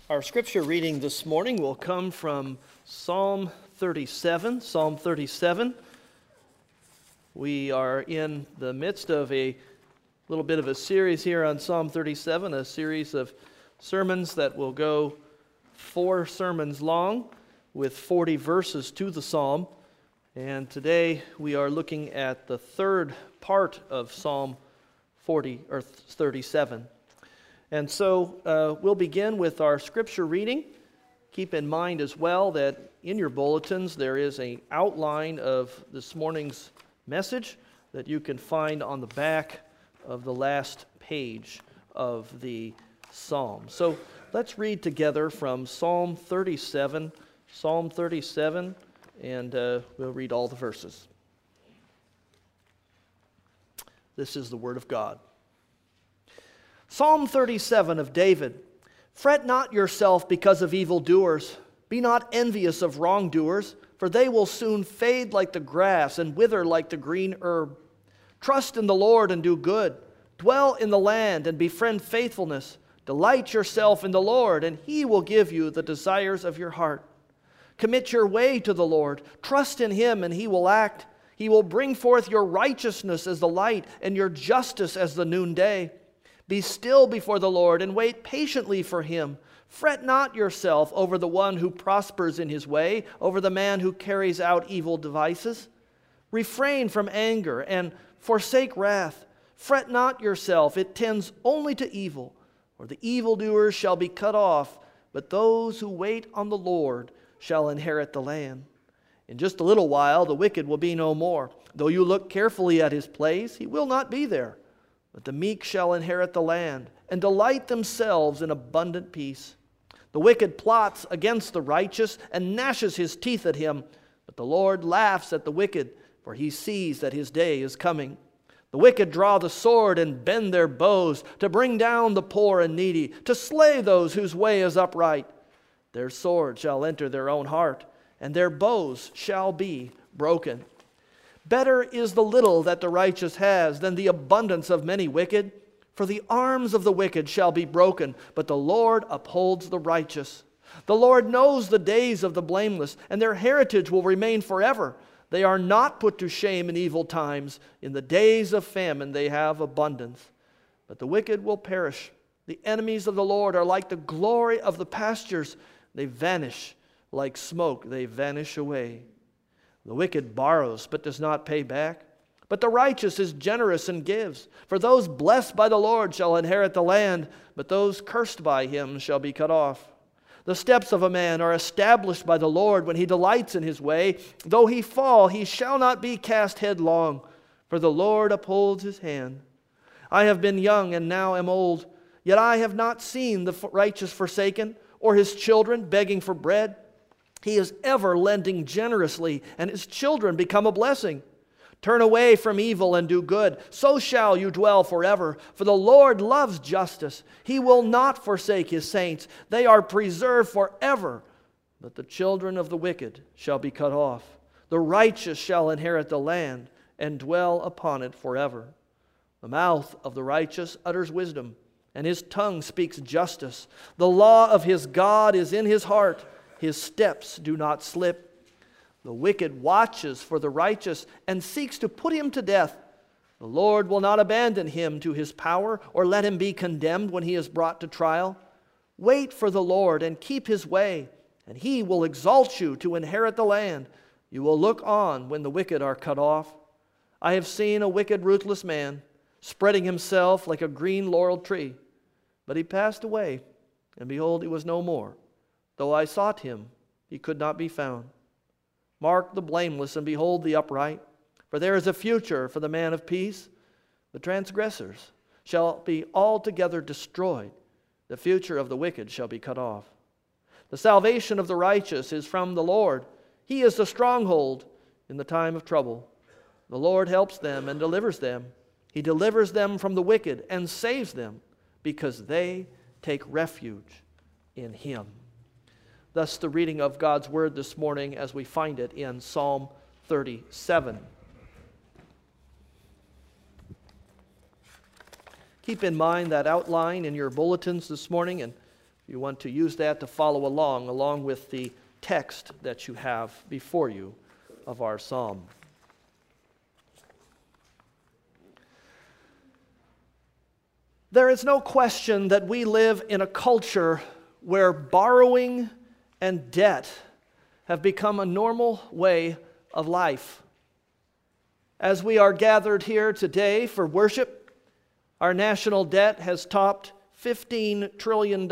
Our scripture reading this morning will come from Psalm 37. Psalm 37. We are in the midst of a little bit of a series here on Psalm 37, a series of sermons that will go 4 sermons long with 40 verses to the psalm. And today we are looking at the third part of Psalm 37. And so we'll begin with our scripture reading. Keep in mind as well that in your bulletins there is an outline of this morning's message that you can find on the back of the last page of the psalm. So let's read together from Psalm 37, and we'll read all the verses. This is the word of God. Psalm 37 of David. Fret not yourself because of evildoers. Be not envious of wrongdoers, for they will soon fade like the grass and wither like the green herb. Trust in the Lord and do good. Dwell in the land and befriend faithfulness. Delight yourself in the Lord, and He will give you the desires of your heart. Commit your way to the Lord. Trust in Him, and He will act. He will bring forth your righteousness as the light and your justice as the noonday. Be still before the Lord and wait patiently for Him. Fret not yourself over the one who prospers in his way, over the man who carries out evil devices. Refrain from anger and forsake wrath. Fret not yourself, it tends only to evil. Or the evildoers shall be cut off, but those who wait on the Lord shall inherit the land. In just a little while the wicked will be no more. Though you look carefully at his place, he will not be there. But the meek shall inherit the land, and delight themselves in abundant peace. The wicked plots against the righteous, and gnashes his teeth at him. But the Lord laughs at the wicked, for He sees that his day is coming. The wicked draw the sword and bend their bows, to bring down the poor and needy, to slay those whose way is upright. Their sword shall enter their own heart, and their bows shall be broken. Better is the little that the righteous has than the abundance of many wicked. For the arms of the wicked shall be broken, but the Lord upholds the righteous. The Lord knows the days of the blameless, and their heritage will remain forever. They are not put to shame in evil times. In the days of famine they have abundance. But the wicked will perish. The enemies of the Lord are like the glory of the pastures. They vanish like smoke. They vanish away. The wicked borrows, but does not pay back. But the righteous is generous and gives. For those blessed by the Lord shall inherit the land, but those cursed by Him shall be cut off. The steps of a man are established by the Lord when he delights in his way. Though he fall, he shall not be cast headlong, for the Lord upholds his hand. I have been young and now am old, yet I have not seen the righteous forsaken, or his children begging for bread. He is ever lending generously, and his children become a blessing. Turn away from evil and do good, so shall you dwell forever. For the Lord loves justice. He will not forsake His saints. They are preserved forever. But the children of the wicked shall be cut off. The righteous shall inherit the land and dwell upon it forever. The mouth of the righteous utters wisdom, and his tongue speaks justice. The law of his God is in his heart. His steps do not slip. The wicked watches for the righteous and seeks to put him to death. The Lord will not abandon him to his power or let him be condemned when he is brought to trial. Wait for the Lord and keep His way, and He will exalt you to inherit the land. You will look on when the wicked are cut off. I have seen a wicked, ruthless man spreading himself like a green laurel tree. But he passed away, and behold, he was no more. Though I sought him, he could not be found. Mark the blameless and behold the upright, for there is a future for the man of peace. The transgressors shall be altogether destroyed. The future of the wicked shall be cut off. The salvation of the righteous is from the Lord. He is the stronghold in the time of trouble. The Lord helps them and delivers them. He delivers them from the wicked and saves them, because they take refuge in Him. Thus the reading of God's Word this morning as we find it in Psalm 37. Keep in mind that outline in your bulletins this morning, and You want to use that to follow along with the text that you have before you of our psalm. There is no question that we live in a culture where borrowing and debt have become a normal way of life. As we are gathered here today for worship, our national debt has topped $15 trillion,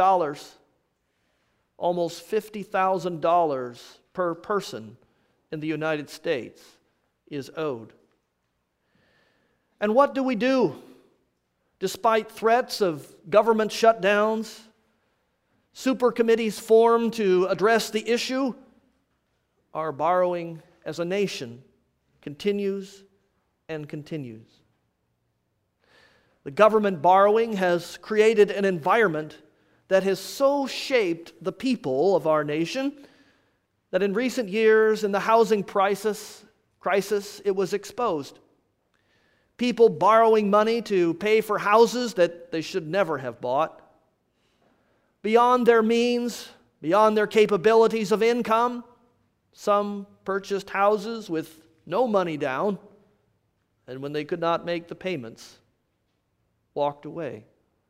almost $50,000 per person in the United States is owed. And what do we do? Despite threats of government shutdowns, super committees formed to address the issue, our borrowing as a nation continues and continues. The government borrowing has created an environment that has so shaped the people of our nation that in recent years, in the housing crisis, it was exposed. People borrowing money to pay for houses that they should never have bought. Beyond their means, beyond their capabilities of income, some purchased houses with no money down, and when they could not make the payments, walked away.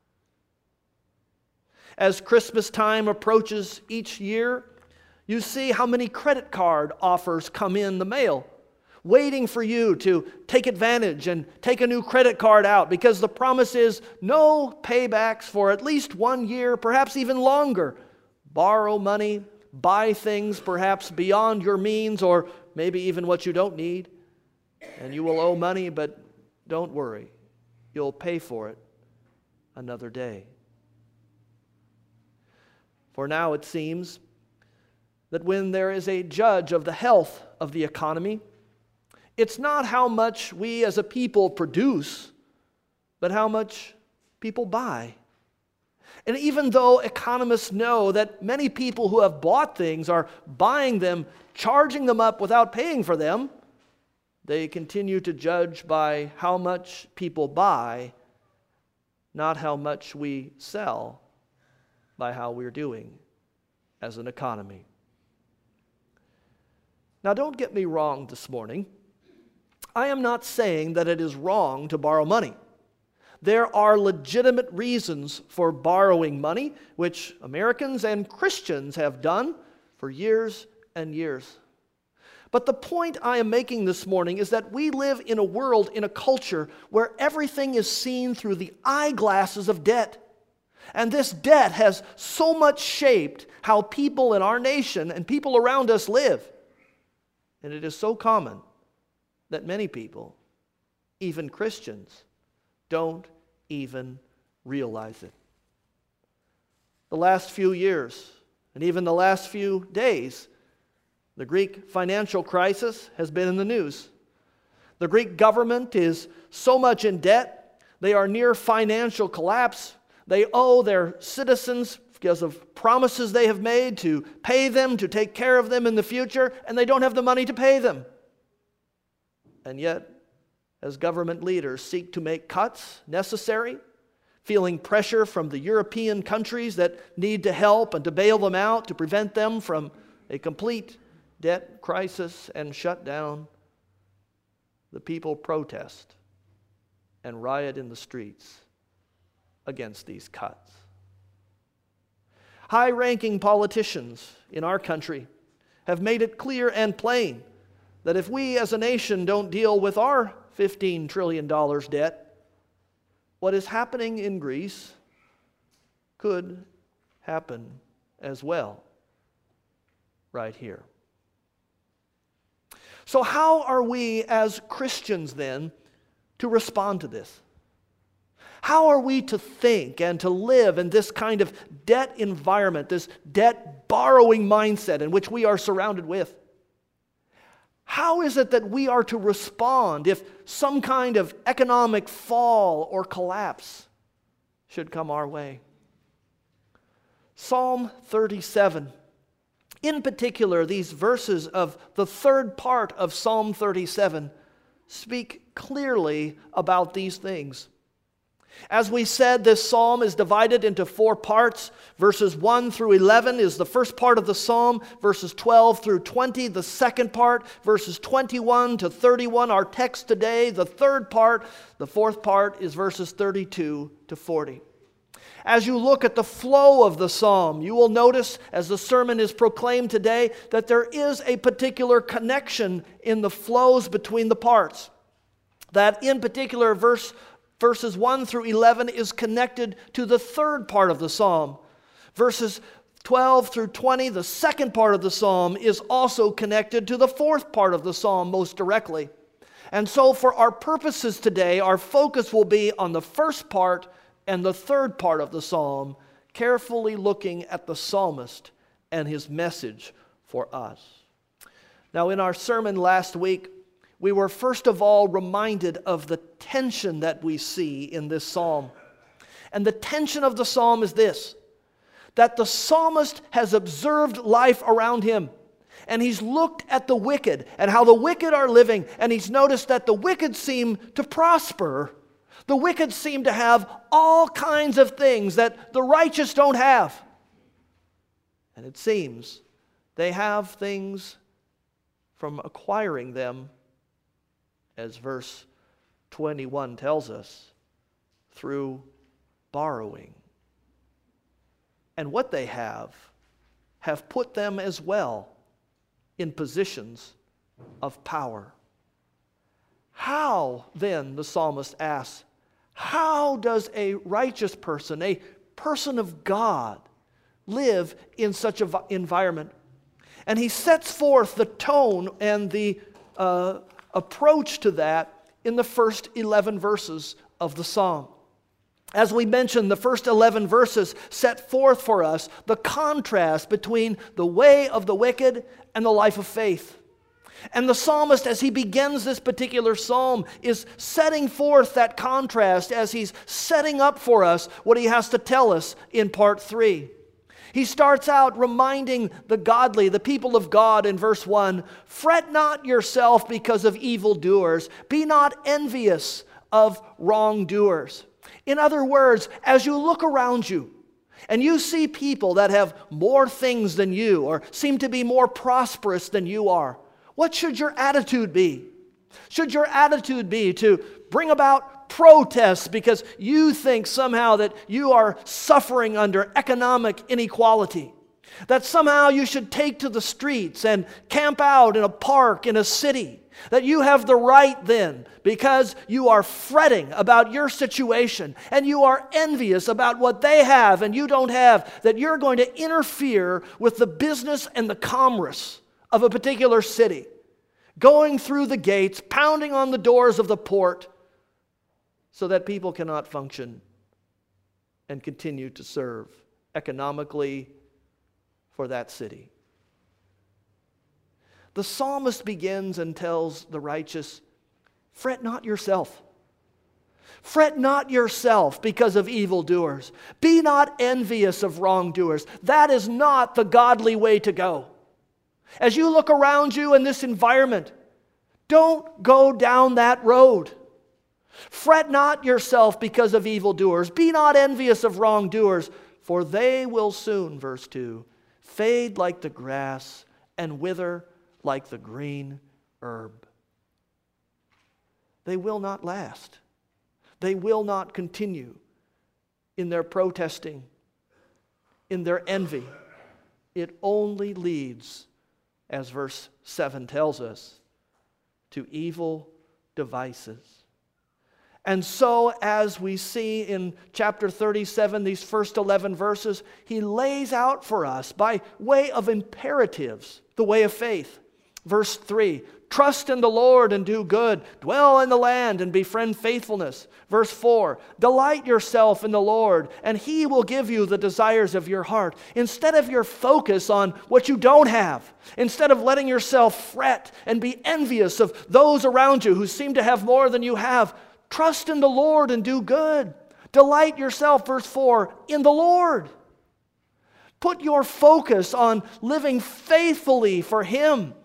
As Christmas time approaches each year, you see how many credit card offers come in the mail, waiting for you to take advantage and take a new credit card out, because the promise is no paybacks for at least 1 year, perhaps even longer. Borrow money, buy things perhaps beyond your means, or maybe even what you don't need, and you will owe money, but don't worry, you'll pay for it another day. For now it seems that when there is a judge of the health of the economy, it's not how much we as a people produce, but how much people buy. And even though economists know that many people who have bought things are buying them, charging them up without paying for them, they continue to judge by how much people buy, not how much we sell, by how we're doing as an economy. Now, don't get me wrong this morning. I am not saying that it is wrong to borrow money. There are legitimate reasons for borrowing money, which Americans and Christians have done for years and years. But the point I am making this morning is that we live in a world, in a culture, where everything is seen through the eyeglasses of debt. And this debt has so much shaped how people in our nation and people around us live. And it is so common that many people, even Christians, don't even realize it. The last few years, and even the last few days, the Greek financial crisis has been in the news. The Greek government is so much in debt, they are near financial collapse. They owe their citizens because of promises they have made to pay them, to take care of them in the future, and they don't have the money to pay them. And yet, as government leaders seek to make cuts necessary, feeling pressure from the European countries that need to help and to bail them out, to prevent them from a complete debt crisis and shutdown, the people protest and riot in the streets against these cuts. High-ranking politicians in our country have made it clear and plain that if we as a nation don't deal with our $15 trillion debt, what is happening in Greece could happen as well right here. So how are we as Christians then to respond to this? How are we to think and to live in this kind of debt environment, this debt borrowing mindset in which we are surrounded with? How is it that we are to respond if some kind of economic fall or collapse should come our way? Psalm 37, in particular, these verses of the third part of Psalm 37 speak clearly about these things. As we said, this psalm is divided into 4 parts. Verses 1 through 11 is the first part of the psalm. Verses 12 through 20, the second part. Verses 21 to 31, our text today, the third part. The fourth part is verses 32 to 40. As you look at the flow of the psalm, you will notice, as the sermon is proclaimed today, that there is a particular connection in the flows between the parts. That in particular, verses 1 through 11 is connected to the third part of the psalm. Verses 12 through 20, the second part of the psalm, is also connected to the fourth part of the psalm most directly. And so for our purposes today, our focus will be on the first part and the third part of the psalm, carefully looking at the psalmist and his message for us. Now, in our sermon last week, we were first of all reminded of the tension that we see in this psalm. And the tension of the psalm is this, that the psalmist has observed life around him, and he's looked at the wicked and how the wicked are living, and he's noticed that the wicked seem to prosper. The wicked seem to have all kinds of things that the righteous don't have. And it seems they have things from acquiring them, as verse 21 tells us, through borrowing. And what they have put them as well in positions of power. How then, the psalmist asks, how does a righteous person, a person of God, live in such an environment? And he sets forth the tone and the approach to that in the first 11 verses of the psalm. As we mentioned, the first 11 verses set forth for us the contrast between the way of the wicked and the life of faith. And the psalmist, as he begins this particular psalm, is setting forth that contrast as he's setting up for us what he has to tell us in part 3. He starts out reminding the godly, the people of God, in verse 1, "Fret not yourself because of evildoers. Be not envious of wrongdoers." In other words, as you look around you, and you see people that have more things than you, or seem to be more prosperous than you are, what should your attitude be? Should your attitude be to bring about protests because you think somehow that you are suffering under economic inequality? That somehow you should take to the streets and camp out in a park in a city? That you have the right then, because you are fretting about your situation and you are envious about what they have and you don't have, that you're going to interfere with the business and the commerce of a particular city, going through the gates, pounding on the doors of the port, so that people cannot function and continue to serve economically for that city. The psalmist begins and tells the righteous, "Fret not yourself. Fret not yourself because of evildoers. Be not envious of wrongdoers." That is not the godly way to go. As you look around you in this environment, don't go down that road. Fret not yourself because of evildoers. Be not envious of wrongdoers, for they will soon, verse 2, fade like the grass and wither like the green herb. They will not last. They will not continue in their protesting, in their envy. It only leads, as verse 7 tells us, to evil devices. And so, as we see in chapter 37, these first 11 verses, he lays out for us, by way of imperatives, the way of faith. Verse 3, "Trust in the Lord and do good. Dwell in the land and befriend faithfulness." Verse 4, "Delight yourself in the Lord, and He will give you the desires of your heart." Instead of your focus on what you don't have, instead of letting yourself fret and be envious of those around you who seem to have more than you have, trust in the Lord and do good. Delight yourself, verse 4, in the Lord. Put your focus on living faithfully for Him.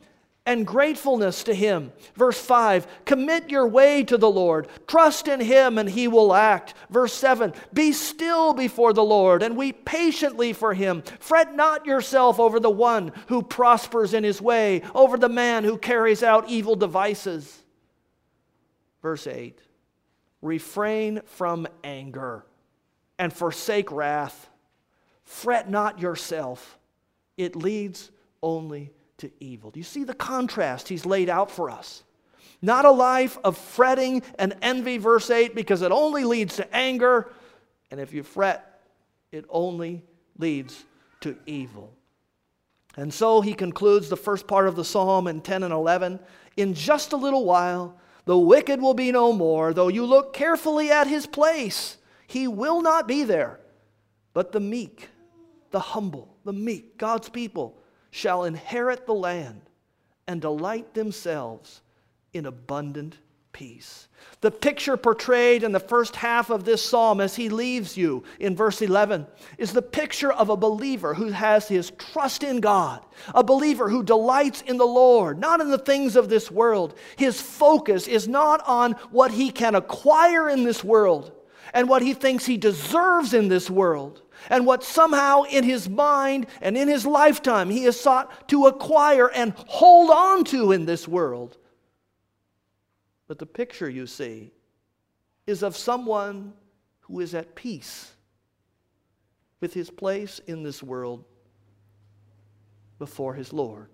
and gratefulness to Him. Verse 5, commit your way to the Lord. Trust in Him and He will act. Verse 7, be still before the Lord and wait patiently for Him. Fret not yourself over the one who prospers in his way, over the man who carries out evil devices. Verse 8, refrain from anger and forsake wrath. Fret not yourself. It leads only to evil. Do you see the contrast He's laid out for us? Not a life of fretting and envy, verse 8, because it only leads to anger. And if you fret, it only leads to evil. And so he concludes the first part of the psalm in 10 and 11. In just a little while, the wicked will be no more. Though you look carefully at his place, he will not be there. But the meek, the humble, the meek, God's people, shall inherit the land and delight themselves in abundant peace. The picture portrayed in the first half of this psalm as he leaves you in verse 11 is the picture of a believer who has his trust in God, a believer who delights in the Lord, not in the things of this world. His focus is not on what he can acquire in this world and what he thinks he deserves in this world, and what somehow in his mind and in his lifetime he has sought to acquire and hold on to in this world. But the picture you see is of someone who is at peace with his place in this world before his Lord.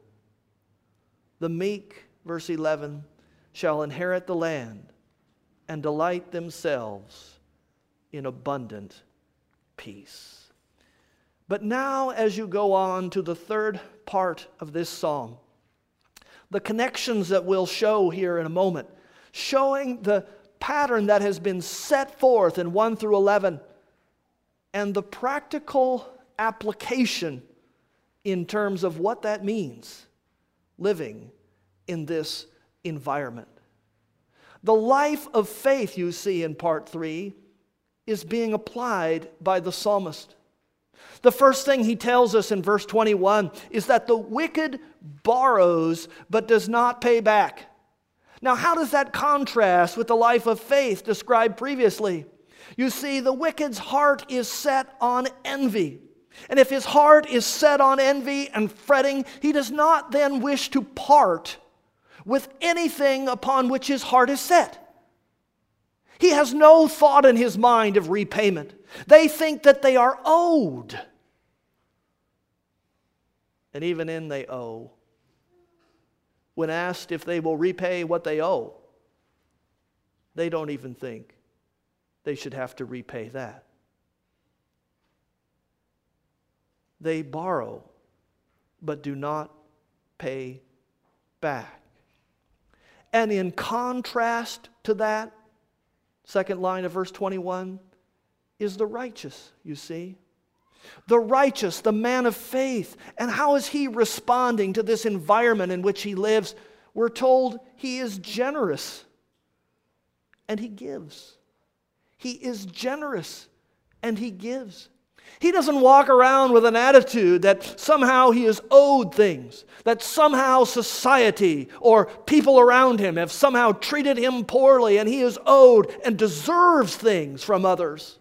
The meek, verse 11, shall inherit the land and delight themselves in abundant peace. But now, as you go on to the third part of this psalm, the connections that we'll show here in a moment, showing the pattern that has been set forth in 1 through 11, and the practical application in terms of what that means, living in this environment. The life of faith, you see in part 3, is being applied by the psalmist. The first thing he tells us in verse 21 is that the wicked borrows but does not pay back. Now, how does that contrast with the life of faith described previously? You see, the wicked's heart is set on envy. And if his heart is set on envy and fretting, he does not then wish to part with anything upon which his heart is set. He has no thought in his mind of repayment. They think that they are owed. And even in they owe, when asked if they will repay what they owe, they don't even think they should have to repay that. They borrow, but do not pay back. And in contrast to that, second line of verse 21, is the righteous, you see. The righteous, the man of faith. And how is he responding to this environment in which he lives? We're told he is generous and he gives. He is generous and he gives. He doesn't walk around with an attitude that somehow he is owed things, that somehow society or people around him have somehow treated him poorly and he is owed and deserves things from others.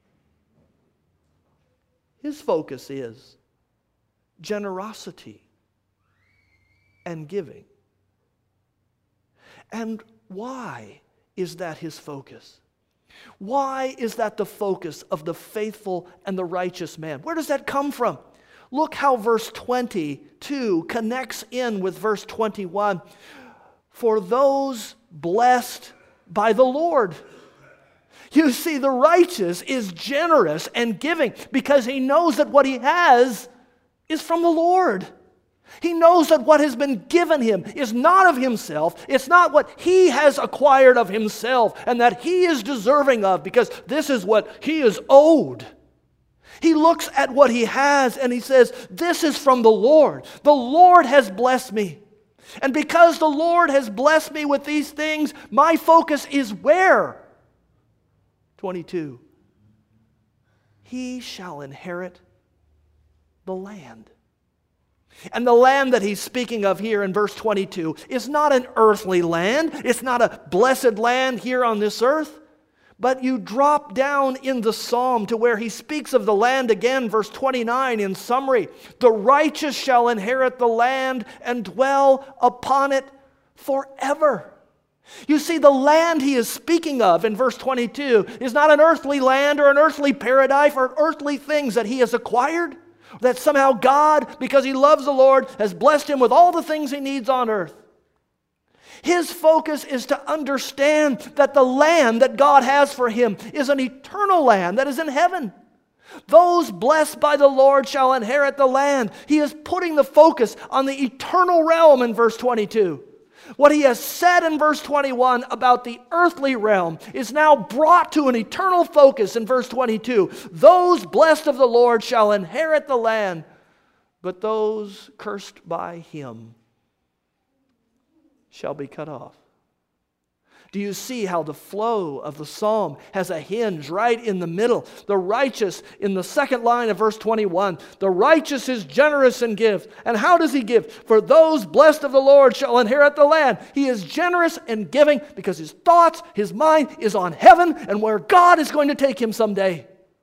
His focus is generosity and giving. And why is that his focus? Why is that the focus of the faithful and the righteous man? Where does that come from? Look how verse 22 connects in with verse 21. For those blessed by the Lord. You see, the righteous is generous and giving because he knows that what he has is from the Lord. He knows that what has been given him is not of himself. It's not what he has acquired of himself and that he is deserving of, because this is what he is owed. He looks at what he has and he says, this is from the Lord. The Lord has blessed me. And because the Lord has blessed me with these things, my focus is where? 22. He shall inherit the land. And the land that he's speaking of here in verse 22 is not an earthly land. It's not a blessed land here on this earth. But you drop down in the psalm to where he speaks of the land again, verse 29 in summary. The righteous shall inherit the land and dwell upon it forever. You see, the land he is speaking of in verse 22 is not an earthly land or an earthly paradise or earthly things that he has acquired. That somehow God, because he loves the Lord, has blessed him with all the things he needs on earth. His focus is to understand that the land that God has for him is an eternal land that is in heaven. Those blessed by the Lord shall inherit the land. He is putting the focus on the eternal realm in verse 22. What he has said in verse 21 about the earthly realm is now brought to an eternal focus in verse 22. Those blessed of the Lord shall inherit the land, but those cursed by him shall be cut off. Do you see how the flow of the psalm has a hinge right in the middle? The righteous, in the second line of verse 21, the righteous is generous in gift. And how does he give? For those blessed of the Lord shall inherit the land. He is generous in giving because his thoughts, his mind is on heaven and where God is going to take him someday.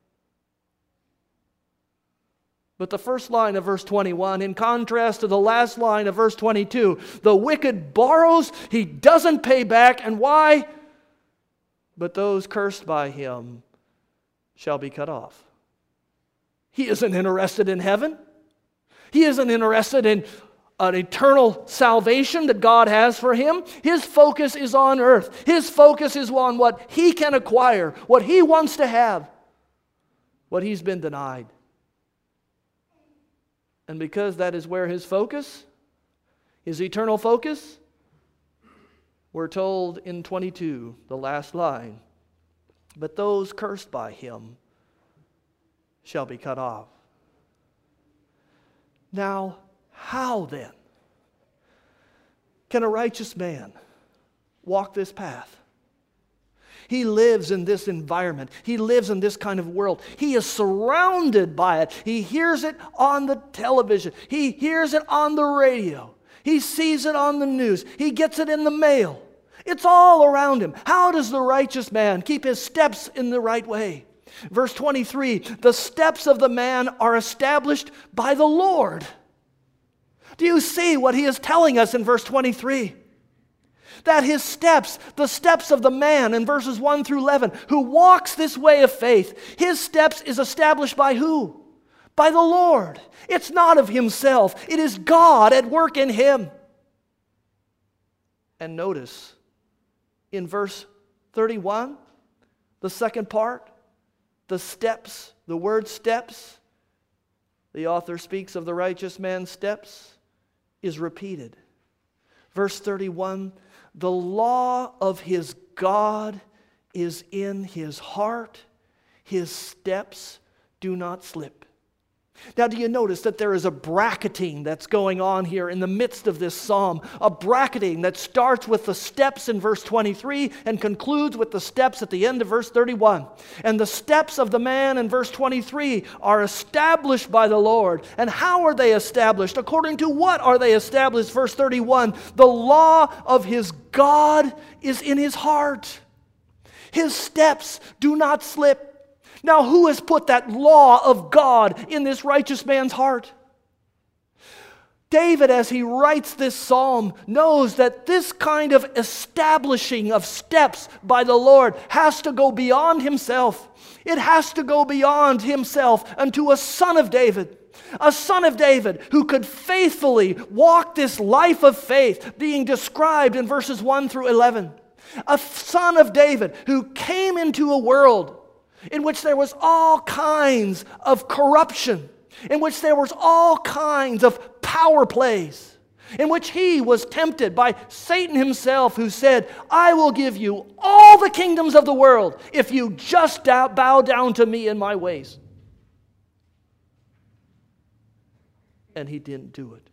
But the first line of verse 21, in contrast to the last line of verse 22, the wicked borrows, he doesn't pay back. And why? But those cursed by him shall be cut off. He isn't interested in heaven. He isn't interested in an eternal salvation that God has for him. His focus is on earth. His focus is on what he can acquire, what he wants to have, what he's been denied. And because that is where his focus, his eternal focus, we're told in 22, the last line, but those cursed by him shall be cut off. Now, how then can a righteous man walk this path? He lives in this environment. He lives in this kind of world. He is surrounded by it. He hears it on the television. He hears it on the radio. He sees it on the news. He gets it in the mail. It's all around him. How does the righteous man keep his steps in the right way? Verse 23, the steps of the man are established by the Lord. Do you see what he is telling us in verse 23? That his steps, the steps of the man in verses 1 through 11, who walks this way of faith, his steps is established by who? By the Lord. It's not of himself. It is God at work in him. And notice, in verse 31, the second part, the steps, the word steps, the author speaks of the righteous man's steps, is repeated. Verse 31, the law of his God is in his heart. His steps do not slip. Now, do you notice that there is a bracketing that's going on here in the midst of this psalm? A bracketing that starts with the steps in verse 23 and concludes with the steps at the end of verse 31. And the steps of the man in verse 23 are established by the Lord. And how are they established? According to what are they established? Verse 31, the law of his God is in his heart. His steps do not slip. Now, who has put that law of God in this righteous man's heart? David, as he writes this psalm, knows that this kind of establishing of steps by the Lord has to go beyond himself. It has to go beyond himself and to a son of David. A son of David who could faithfully walk this life of faith being described in verses 1 through 11. A son of David who came into a world in which there was all kinds of corruption, in which there was all kinds of power plays, in which he was tempted by Satan himself, who said, I will give you all the kingdoms of the world if you just bow down to me in my ways. And he didn't do it.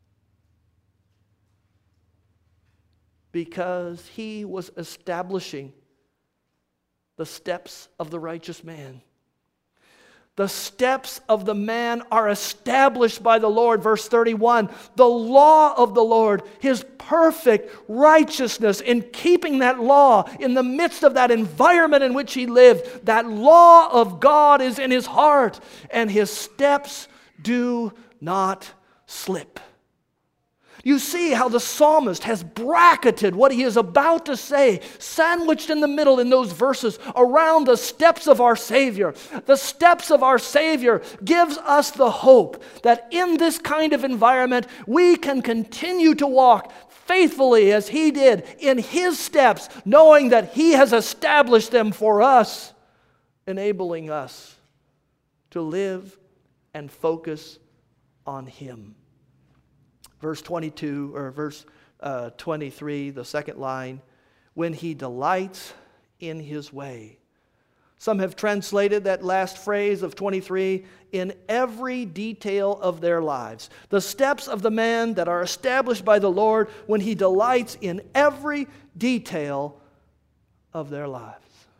Because he was establishing the steps of the righteous man. The steps of the man are established by the Lord. Verse 31, the law of the Lord, His perfect righteousness in keeping that law in the midst of that environment in which he lived. That law of God is in his heart, and his steps do not slip. You see how the psalmist has bracketed what he is about to say, sandwiched in the middle in those verses around the steps of our Savior. The steps of our Savior gives us the hope that in this kind of environment we can continue to walk faithfully as He did in His steps, knowing that He has established them for us, enabling us to live and focus on Him. Verse 22 or verse 23, the second line, when he delights in his way. Some have translated that last phrase of 23, in every detail of their lives. The steps of the man that are established by the Lord when he delights in every detail of their lives.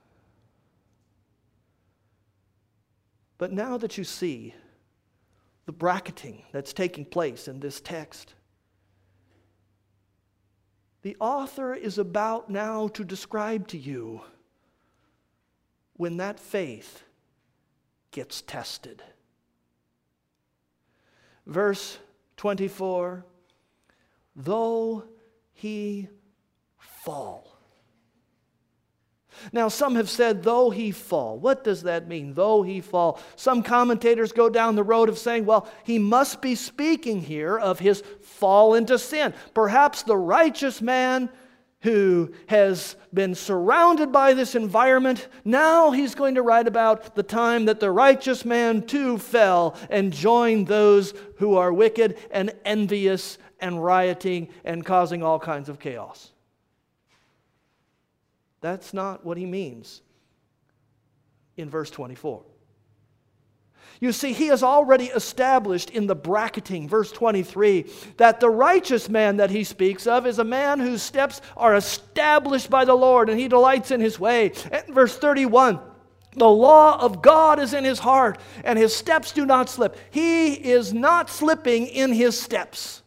But now that you see the bracketing that's taking place in this text, the author is about now to describe to you when that faith gets tested. Verse 24, though he fall. Now, some have said, though he fall. What does that mean, though he fall? Some commentators go down the road of saying, well, he must be speaking here of his fall into sin. Perhaps the righteous man who has been surrounded by this environment, now he's going to write about the time that the righteous man too fell and joined those who are wicked and envious and rioting and causing all kinds of chaos. That's not what he means in verse 24. You see, he has already established in the bracketing, verse 23, that the righteous man that he speaks of is a man whose steps are established by the Lord and he delights in his way. And verse 31, the law of God is in his heart and his steps do not slip. He is not slipping in his steps.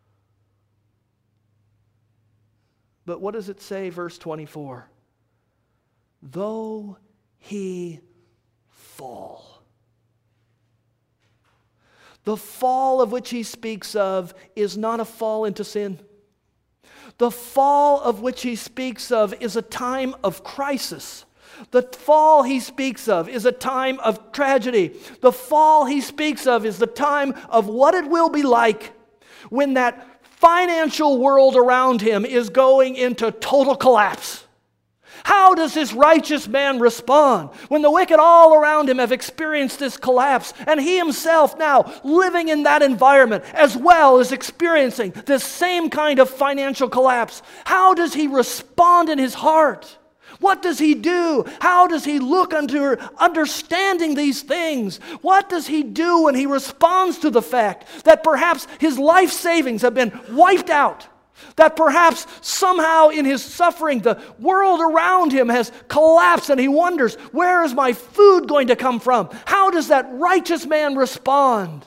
But what does it say, verse 24? Though he fall. The fall of which he speaks of is not a fall into sin. The fall of which he speaks of is a time of crisis. The fall he speaks of is a time of tragedy. The fall he speaks of is the time of what it will be like when that financial world around him is going into total collapse. How does this righteous man respond when the wicked all around him have experienced this collapse and he himself now living in that environment as well as experiencing this same kind of financial collapse? How does he respond in his heart? What does he do? How does he look under understanding these things? What does he do when he responds to the fact that perhaps his life savings have been wiped out? That perhaps somehow in his suffering the world around him has collapsed and he wonders, where is my food going to come from? How does that righteous man respond?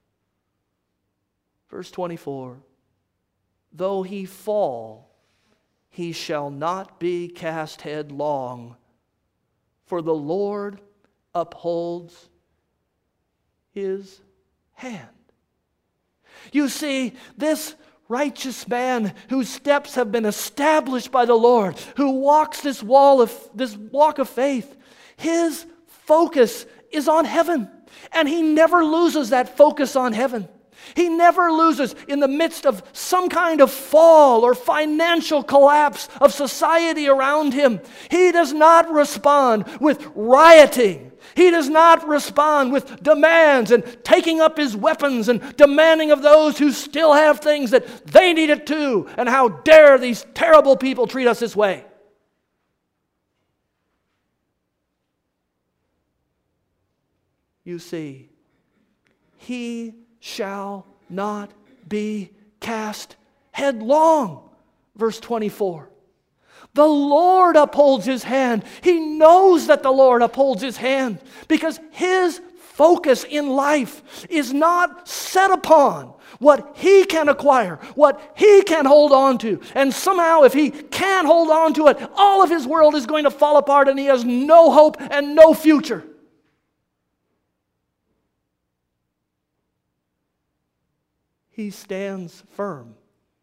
Verse 24, though he fall, he shall not be cast headlong, for the Lord upholds his hand. You see, this righteous man whose steps have been established by the Lord, who walks this walk of faith, his focus is on heaven. And he never loses that focus on heaven. He never loses in the midst of some kind of fall or financial collapse of society around him. He does not respond with rioting. He does not respond with demands and taking up his weapons and demanding of those who still have things that they need it too. And how dare these terrible people treat us this way? You see, he shall not be cast headlong. Verse 24. The Lord upholds his hand. He knows that the Lord upholds his hand because his focus in life is not set upon what he can acquire, what he can hold on to. And somehow if he can't hold on to it, all of his world is going to fall apart and he has no hope and no future. He stands firm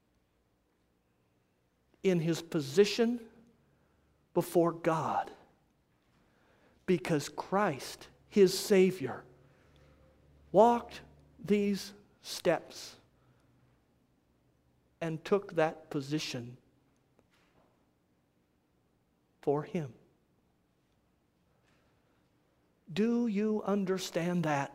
in his position before God because Christ, his Savior, walked these steps and took that position for him. Do you understand that?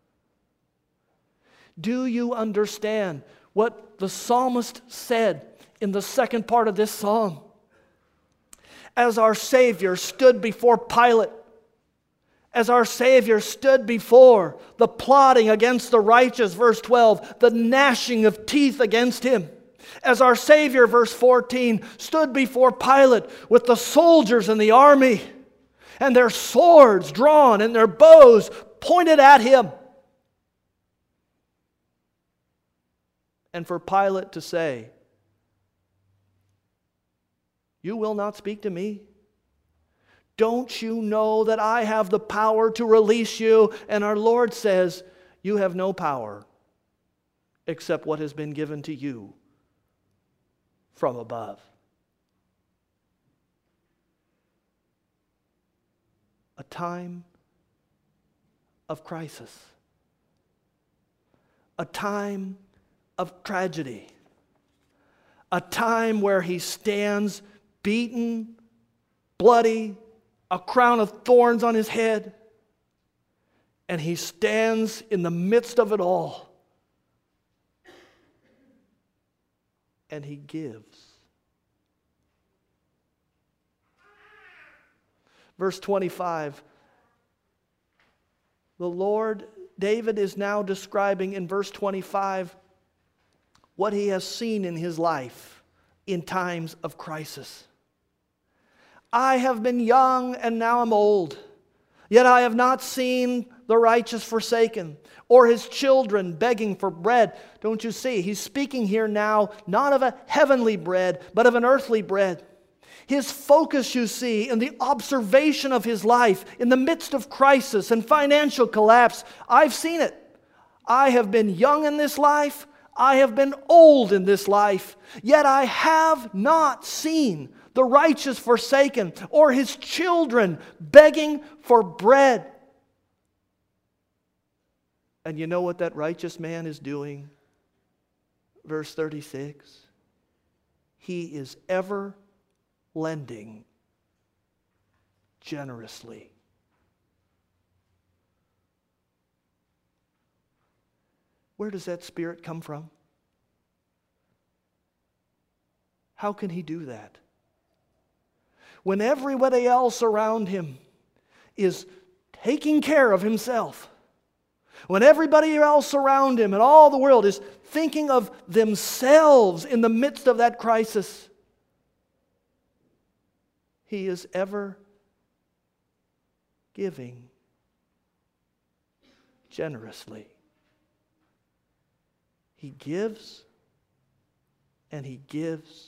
Do you understand what the psalmist said in the second part of this psalm? As our Savior stood before Pilate, as our Savior stood before the plotting against the righteous, verse 12, the gnashing of teeth against him. As our Savior, verse 14, stood before Pilate with the soldiers and the army and their swords drawn and their bows pointed at him. And for Pilate to say, "You will not speak to me? Don't you know that I have the power to release you?" And our Lord says, "You have no power except what has been given to you from above." A time of crisis. A time of tragedy. A time where he stands beaten, bloody, a crown of thorns on his head, and he stands in the midst of it all, and he gives. Verse 25, the Lord, David is now describing in verse 25 what he has seen in his life in times of crisis. "I have been young and now am old, yet I have not seen the righteous forsaken, or his children begging for bread." Don't you see? He's speaking here now not of a heavenly bread, but of an earthly bread. His focus, you see, in the observation of his life in the midst of crisis and financial collapse. I've seen it. I have been young in this life. I have been old in this life, yet I have not seen the righteous forsaken or his children begging for bread. And you know what that righteous man is doing? Verse 36. He is ever lending generously. Where does that spirit come from? How can he do that? When everybody else around him is taking care of himself, when everybody else around him and all the world is thinking of themselves in the midst of that crisis, he is ever giving generously. He gives, and he gives,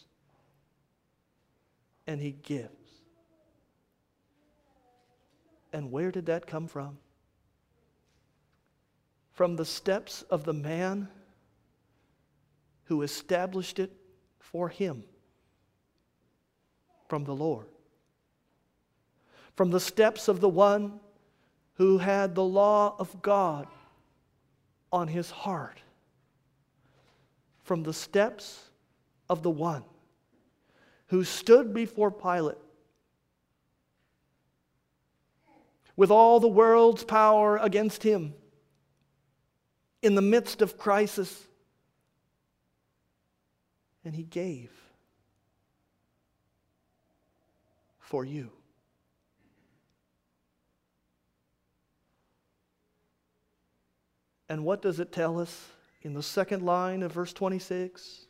and he gives. And where did that come from? From the steps of the man who established it for him, from the Lord. From the steps of the one who had the law of God on his heart. From the steps of the one who stood before Pilate with all the world's power against him in the midst of crisis, and he gave for you. And what does it tell us in the second line of verse 26?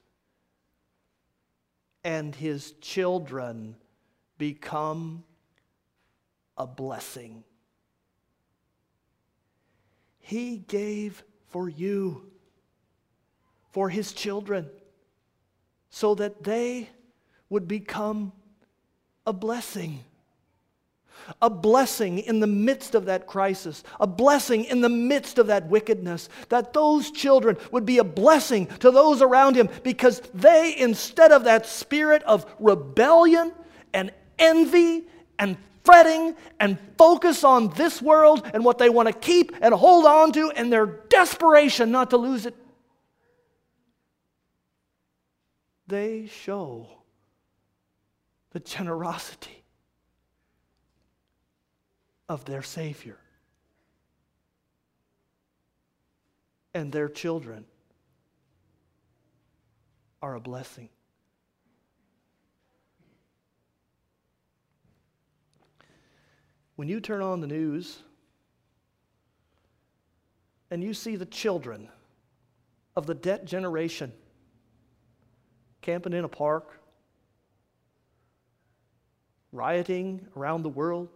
And his children become a blessing. He gave for you, for His children, so that they would become a blessing. A blessing in the midst of that crisis, a blessing in the midst of that wickedness, that those children would be a blessing to those around him because they, instead of that spirit of rebellion and envy and fretting and focus on this world and what they want to keep and hold on to and their desperation not to lose it, they show the generosity of their Savior. And their children are a blessing. When you turn on the news and you see the children of the debt generation camping in a park, rioting around the world,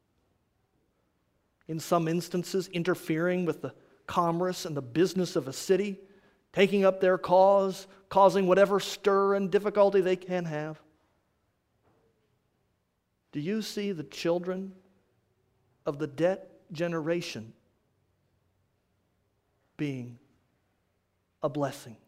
in some instances interfering with the commerce and the business of a city, taking up their cause, causing whatever stir and difficulty they can have. Do you see the children of the debt generation being a blessing?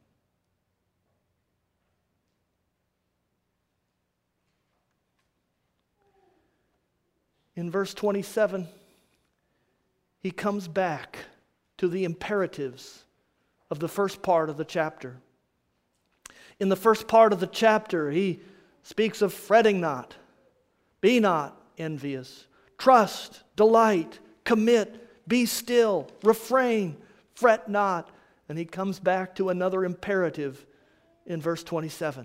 In verse 27, he comes back to the imperatives of the first part of the chapter. In the first part of the chapter, he speaks of fretting not, be not envious, trust, delight, commit, be still, refrain, fret not. And he comes back to another imperative in verse 27.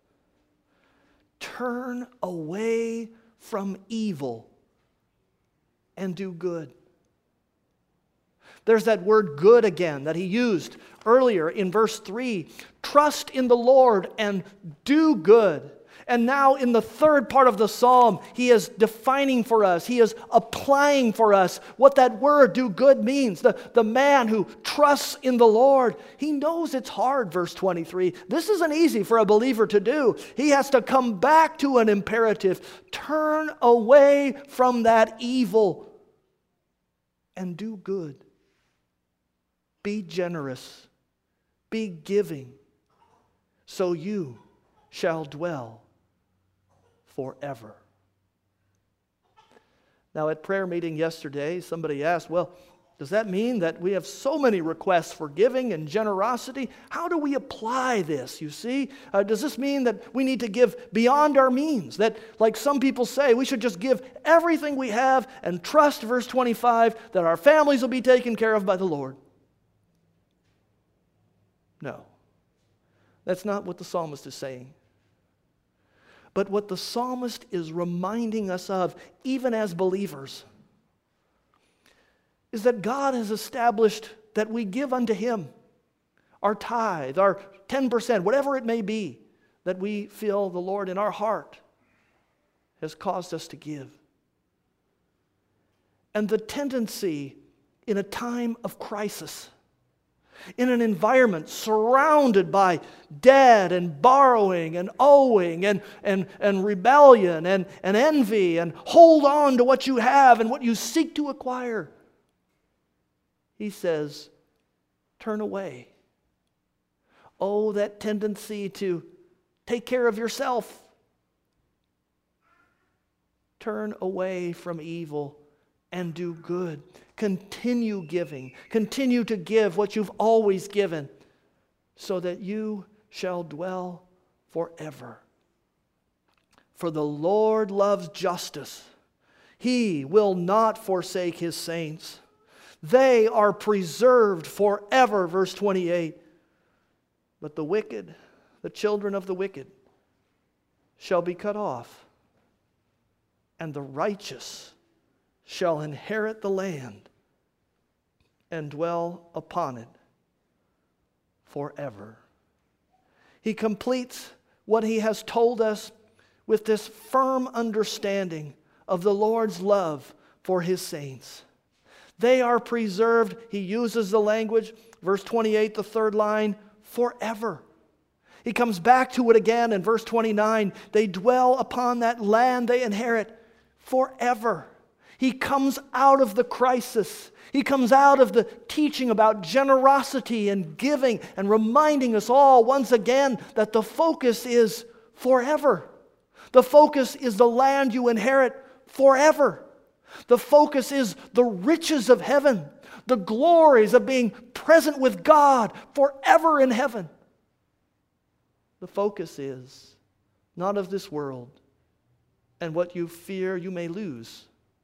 Turn away from evil and do good. There's that word good again that he used earlier in verse 3. Trust in the Lord and do good. And now in the third part of the psalm, he is defining for us, he is applying for us what that word do good means. The man who trusts in the Lord, he knows it's hard, verse 23. This isn't easy for a believer to do. He has to come back to an imperative. Turn away from that evil and do good. Be generous, be giving, so you shall dwell forever. Now at prayer meeting yesterday, somebody asked, well, does that mean that we have so many requests for giving and generosity? How do we apply this, you see? Does this mean that we need to give beyond our means? That, like some people say, we should just give everything we have and trust, verse 25, that our families will be taken care of by the Lord? No, that's not what the psalmist is saying. But what the psalmist is reminding us of, even as believers, is that God has established that we give unto Him our tithe, our 10%, whatever it may be, that we feel the Lord in our heart has caused us to give. And the tendency in a time of crisis, in an environment surrounded by debt and borrowing and owing and rebellion and envy and hold on to what you have and what you seek to acquire. He says, turn away. Oh, that tendency to take care of yourself. Turn away from evil and do good. Continue giving. Continue to give what you've always given, so that you shall dwell forever. For the Lord loves justice. He will not forsake His saints. They are preserved forever, verse 28. But the wicked, the children of the wicked, shall be cut off, and the righteous shall inherit the land and dwell upon it forever. He completes what he has told us with this firm understanding of the Lord's love for His saints. They are preserved. He uses the language, verse 28, the third line, forever. He comes back to it again in verse 29. They dwell upon that land they inherit forever. He comes out of the crisis. He comes out of the teaching about generosity and giving and reminding us all once again that the focus is forever. The focus is the land you inherit forever. The focus is the riches of heaven, the glories of being present with God forever in heaven. The focus is not of this world and what you fear you may lose,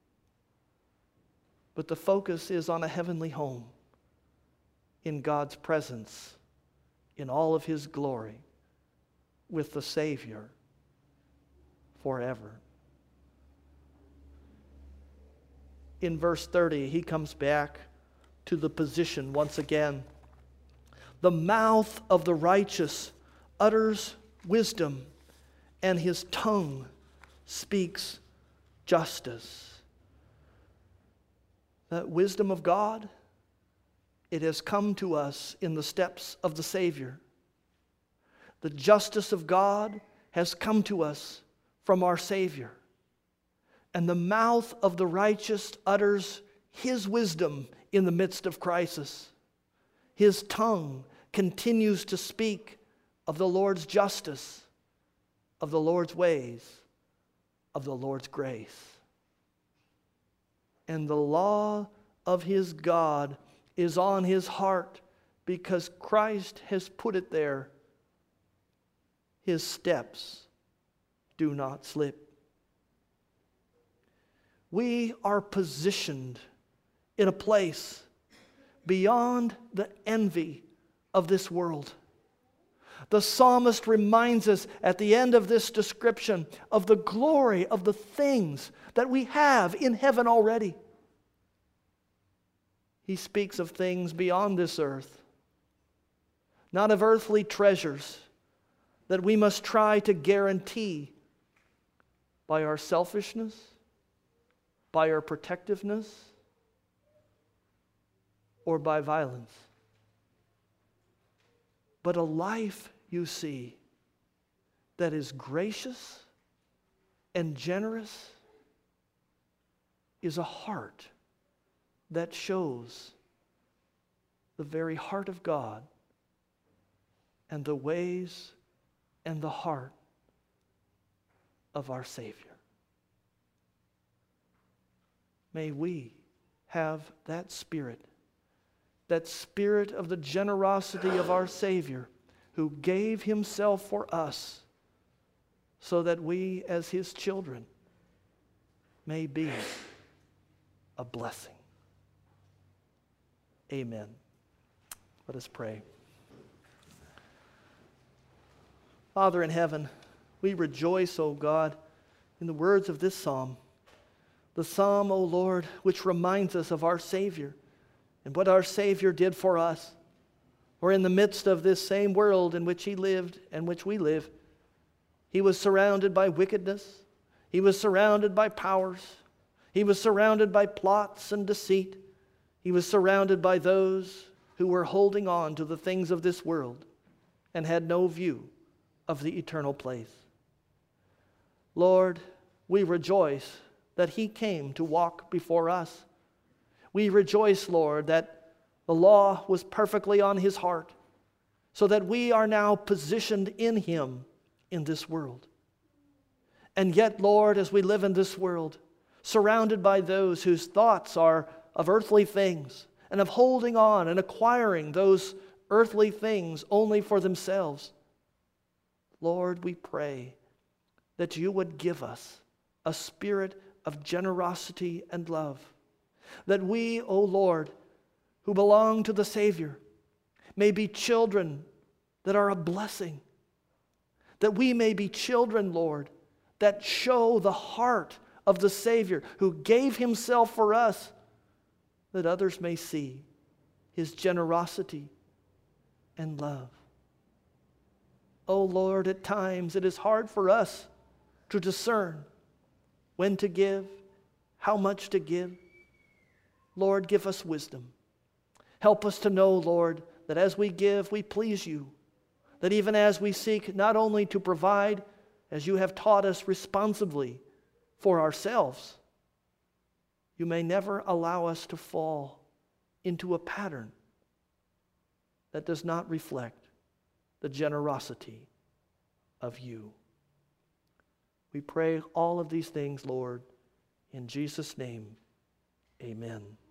but the focus is on a heavenly home in God's presence, in all of His glory, with the Savior forever. In verse 30, he comes back to the position once again. The mouth of the righteous utters wisdom, and his tongue speaks justice. That wisdom of God, it has come to us in the steps of the Savior. The justice of God has come to us from our Savior. And the mouth of the righteous utters His wisdom in the midst of crisis. His tongue continues to speak of the Lord's justice, of the Lord's ways, of the Lord's grace. And the law of his God is on his heart because Christ has put it there. His steps do not slip. We are positioned in a place beyond the envy of this world. The psalmist reminds us at the end of this description of the glory of the things that we have in heaven already. He speaks of things beyond this earth, not of earthly treasures that we must try to guarantee by our selfishness, by our protectiveness, or by violence. But a life, you see, that is gracious and generous is a heart that shows the very heart of God and the ways and the heart of our Savior. May we have that spirit of the generosity of our Savior, who gave himself for us so that we as his children may be a blessing. Amen. Let us pray. Father in heaven, we rejoice, O God, in the words of this psalm. The psalm, O Lord, which reminds us of our Savior and what our Savior did for us. For in the midst of this same world in which he lived and which we live, he was surrounded by wickedness. He was surrounded by powers. He was surrounded by plots and deceit. He was surrounded by those who were holding on to the things of this world and had no view of the eternal place. Lord, we rejoice that he came to walk before us. We rejoice, Lord, that the law was perfectly on his heart, so that we are now positioned in him in this world. And yet, Lord, as we live in this world, surrounded by those whose thoughts are of earthly things and of holding on and acquiring those earthly things only for themselves, Lord, we pray that you would give us a spirit of generosity and love, that we, O Lord, who belong to the Savior, may be children that are a blessing, that we may be children, Lord, that show the heart of the Savior who gave himself for us, that others may see his generosity and love. Oh Lord, at times it is hard for us to discern when to give, how much to give. Lord, give us wisdom. Help us to know, Lord, that as we give, we please you. That even as we seek not only to provide, as you have taught us responsibly for ourselves, you may never allow us to fall into a pattern that does not reflect the generosity of you. We pray all of these things, Lord, in Jesus' name, amen.